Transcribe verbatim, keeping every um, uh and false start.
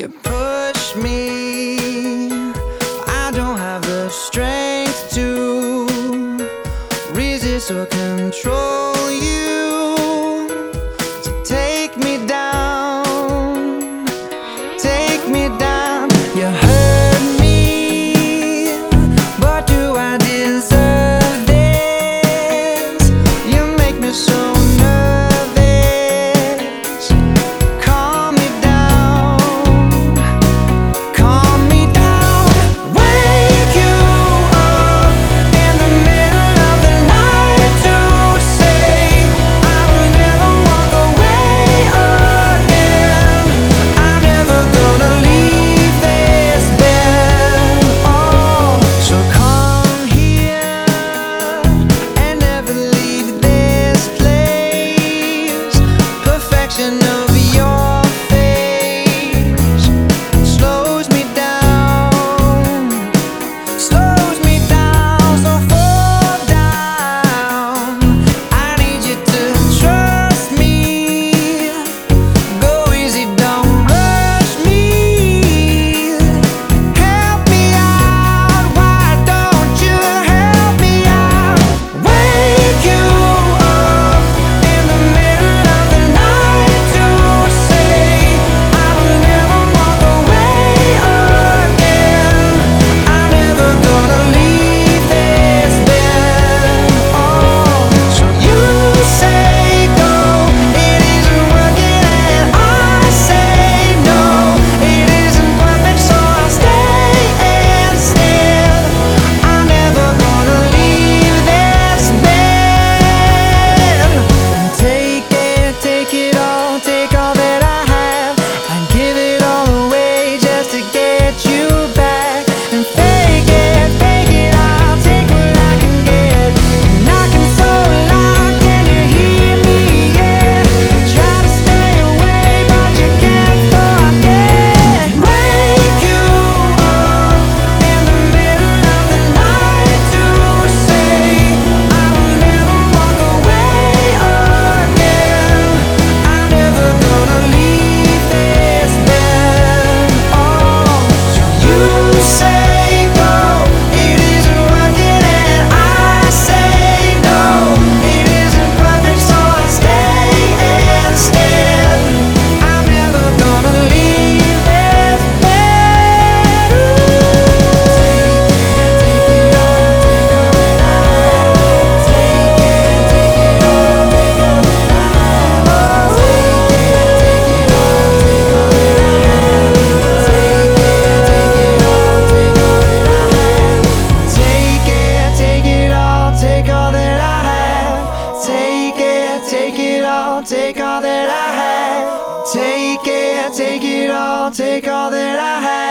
You push me, I don't have the strength to resist or control you. So take me down, take me down. You hurt me, but do I deserve this? You make me so nervous. Calm me down, calm me down. Wake you up in the middle of the night to say I will never walk away again. I'm never gonna leave this bed. Oh, so come here and never leave this place. Perfection of your face slows me down, slows me down. So fall down, I need you to trust me. Go easy, don't rush me. Help me out, why don't you help me out? Wake you up in the middle of the night to say I will never walk away again. I'm never gonna leave this bed. Oh, so you say go, it isn't working, and I say no, it isn't perfect, so I'll stay instead. I'm never gonna leave this bed. Take it, take it all, take all that I have. I'd give it all away just to get you back. And fake it, fake it, I'll take what I can get. Knocking so loud, can you hear me? Yeah, try to stay away, but you can't forget. Wake you up in the middle of the night to say I will never walk away again. I'm never gonna leave this bed. Oh, so you say go, it isn't working, and I say no, it isn't perfect, so I'll stay instead. I'm never gonna leave this bed. Take it, take it all, take all that I have. Take it, take it all, take all that I have. Take it, take it all, take all that I have.